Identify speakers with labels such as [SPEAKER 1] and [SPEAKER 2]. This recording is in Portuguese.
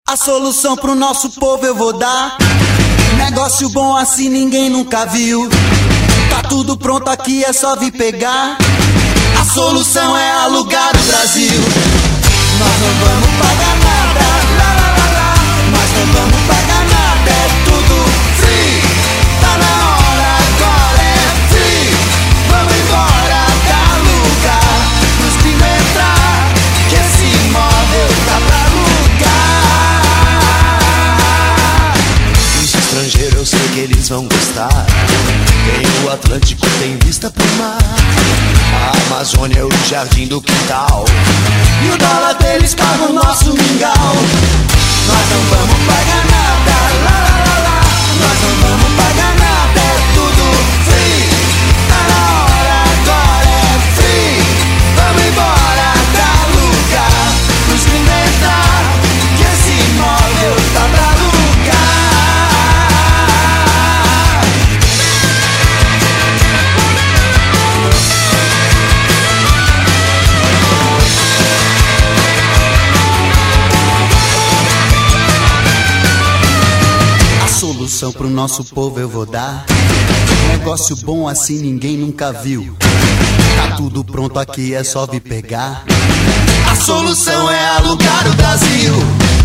[SPEAKER 1] A solução pro nosso povo eu vou dar. Negócio bom assim ninguém nunca viu. Tá tudo pronto aqui, é só vir pegar. A solução é alugar o Brasil. Nós não vamos pagar nada, lá, lá, lá, lá. Nós não vamos pagar nada, é tudo free. Tá na hora, agora é free. Vamos embora da alugar, pros primos entrar, que esse imóvel tá pra alugar.
[SPEAKER 2] Os estrangeiros eu sei que eles vão gostar. Tem o Atlântico, tem vista pro mar. A Amazônia é o jardim do quintal.
[SPEAKER 1] E o dólar deles paga o nosso mingau. Nós não vamos pagar nada, lá, lá, lá, lá. Nós não vamos pagar nada, é tudo free. Tá na hora, agora é free. Vamos embora da lugar, pros gringos entrar, que esse imóvel tá pra alugar. Solução pro nosso povo eu vou dar. Negócio bom assim ninguém nunca viu. Tá tudo pronto aqui, é só vir pegar. A solução é alugar o Brasil.